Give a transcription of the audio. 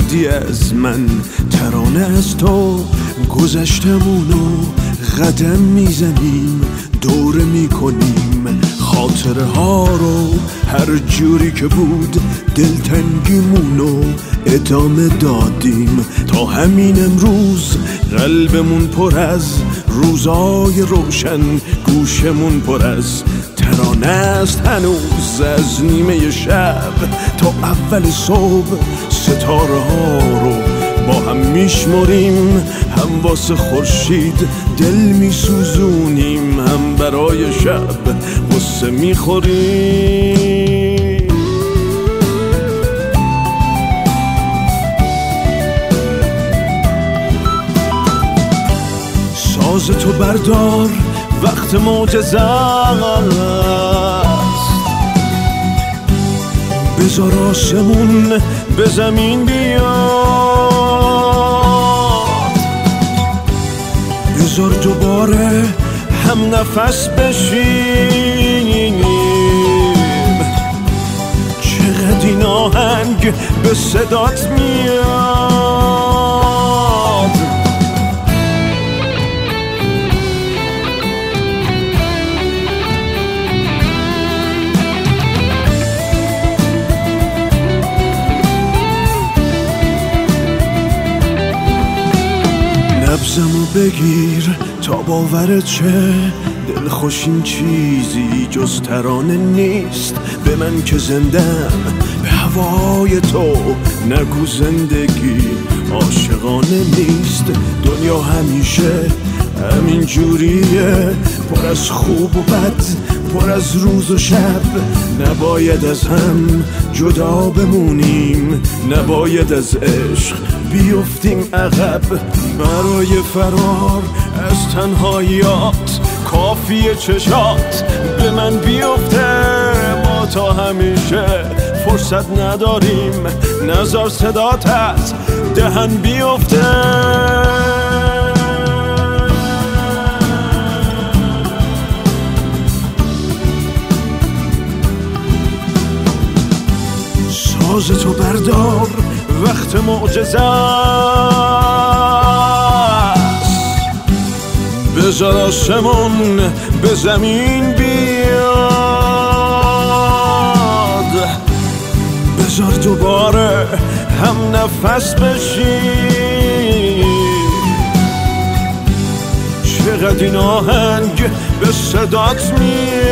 بردی از من، ترانه از تو گذشتمونو قدم میزنیم، دوره میکنیم خاطره ها رو، هر جوری که بود دلتنگیمونو ادامه دادیم تا همین امروز. قلبمون پر از روزای روشن، گوشمون پر از ترانه است هنوز. از نیمه شب تا اول صبح ستاره ها رو با هم میشمریم، هم واسه خورشید دل میسوزونیم، هم برای شب غصه میخوریم. ساز تو بردار وقت معجزه است، بذار آسمون به زمین بیاد، بذار دوباره هم نفس بشیم. چقدر این آهنگ به صدات میاد، نبضمو بگیر تا باورت چه، دلخوش این چیزی جز ترانه نیست. به من که زندم به هوای تو، نگو زندگی عاشقانه نیست. دنیا همیشه همین جوریه، پر از خوب و بد، پر از روز و شب. نباید از هم جدا بمونیم، نباید از عشق بیفتیم عقب. برای فرار از تنهاییات کافیه چشات به من بیفته. ما تا همیشه فرصت نداریم، نذار صدات از دهن بیفته. ساز تو بردار وقت معجزه است، بذار آسمون به زمین بیاد، بذار دوباره هم نفس بشیم. چقدر این آهنگ به صدات میاد.